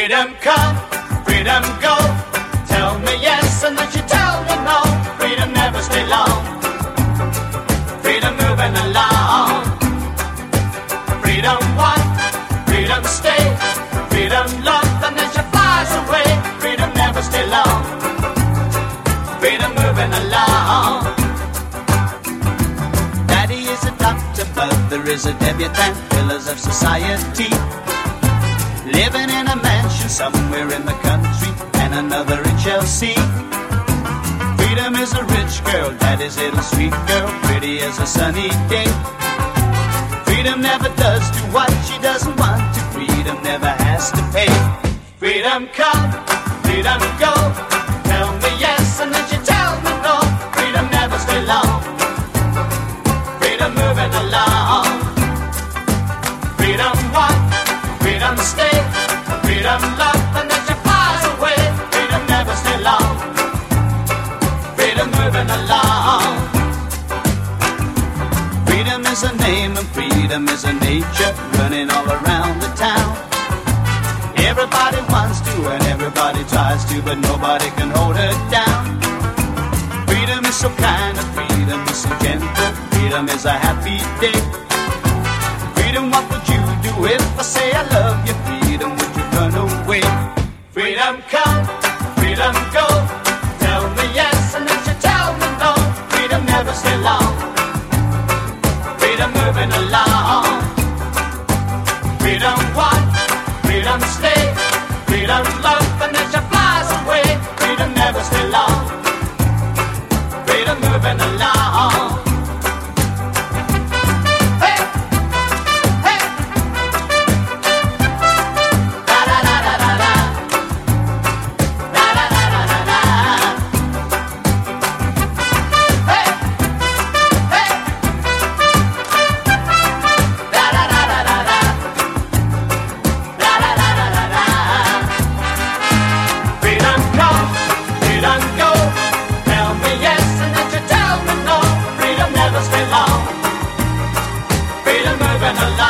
Freedom come, freedom go. Tell me yes and then you tell me no. Freedom never stay long. Freedom moving along. Freedom one, freedom stay. Freedom love and then she flies away. Freedom never stay long. Freedom moving along. Daddy is a doctor, mother is a debutante. Pillars of society. Living in a mansion somewhere in the country, and another in Chelsea. Freedom is a rich girl, daddy's little sweet girl, pretty as a sunny day. Freedom never does do what she doesn't want to. Freedom never has to pay. Freedom come, freedom go. Tell me yes and then she tell me no. Freedom never stay long. Freedom moving along. Freedom one, freedom stay. Freedom love and then she flies away. Freedom never stay long. Freedom moving along. Freedom is a name and freedom is a nature running all around the town. Everybody wants to and everybody tries to, but nobody can hold her down. Freedom is so kind and freedom is so gentle. Freedom is a happy day. Freedom, what would you do if I say I love you? Freedom, would you run away? Freedom come, freedom go. Tell me yes and then you tell me no. Freedom never stay long. Freedom moving along. Freedom one, freedom stay. Freedom love and then she flies away. Freedom never stay long. Freedom moving along. Freedom moving along.